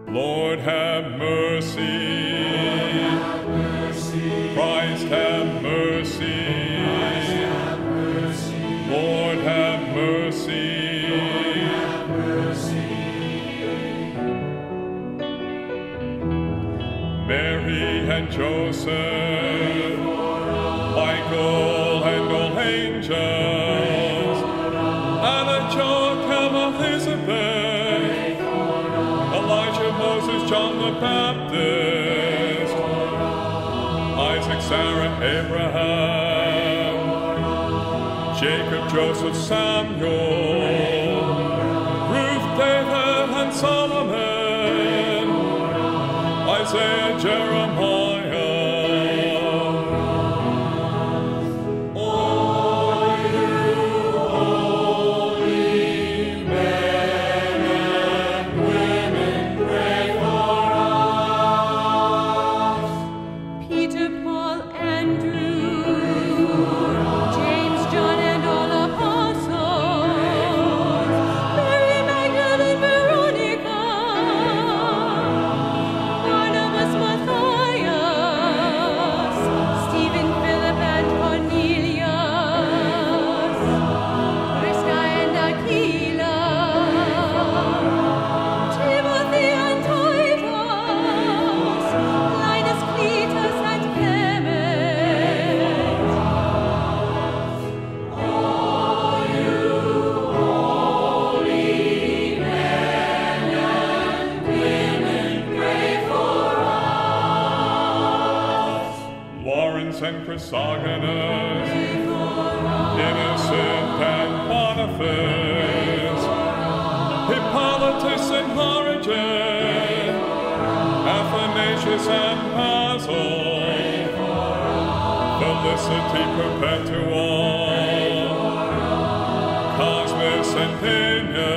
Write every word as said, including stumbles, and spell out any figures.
Lord, have mercy. Christ, have mercy. Lord, have mercy. Mary and Joseph, Michael and all angels, Anna, Joachim, Elizabeth, Elijah, Moses, John the Baptist, Isaac, Sarah, Abraham, Jacob, Joseph, Samuel, Ruth, David, and Solomon, Isaiah, Jeremiah. All you holy men and women, pray for us. Peter, Paul, Andrew, James, John, and all apostles, Mary Magdalene, Veronica, Barnabas, Matthias, Stephen, Philip, and Cornelius, Prisca and Aquila, Timothy and Titus, Linus, Cletus, and Clement. All you holy men and women, pray for us. Lawrence and Chrysogonus, Innocent and Boniface, Hippolytus and Origen, Athanasius and Basil, Felicity Perpetua, Cosmas and Pena,